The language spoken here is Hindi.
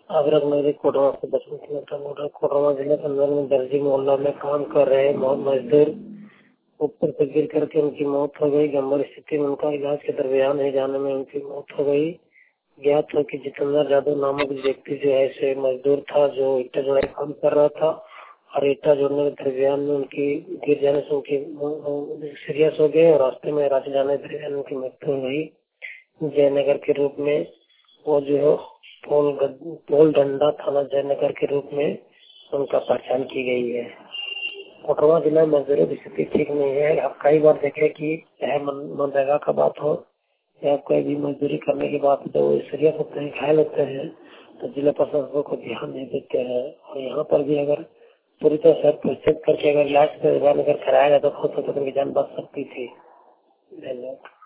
आगरा नगरी कोटवा से 10 किलोमीटर मोटर कोटवा जिले के अंदर में दर्जी मोहल्ला में काम कर रहे मजदूर ऊपर से गिर करके उनकी मौत हो गई। गंभीर स्थिति में उनका इलाज के दरमियान नहीं जाने में उनकी मौत हो गई। ज्ञात हो कि जितेंद्र यादव नामक व्यक्ति जो है से मजदूर था जो ईटा जोड़ाई काम कर रहा था और ईटा जोड़ने के दरमियान में उनकी गिर जाने से उनकी सीरियस हो गए और रास्ते में रात जाने के दरमियान उनकी मृत्यु हो गई। जयनगर के रूप में वो जो है पोल डंडा थाना जयनगर के रूप में उनका पहचान की गई है। कोटवा जिला में मजदूरों की स्थिति ठीक नहीं है। आप कई बार देखे कि चाहे मनरेगा का बात हो या कोई भी मजदूरी करने की बात हो तो सीरियस होते हैं, घायल होते हैं तो जिला प्रशासन को ध्यान नहीं देते हैं। और यहाँ पर भी अगर पूरी तरह से चेक करके अगर इलाज के दौरान अगर कराया जाए तो हो सकता है उनकी जान बच सकती थी। धन्यवाद।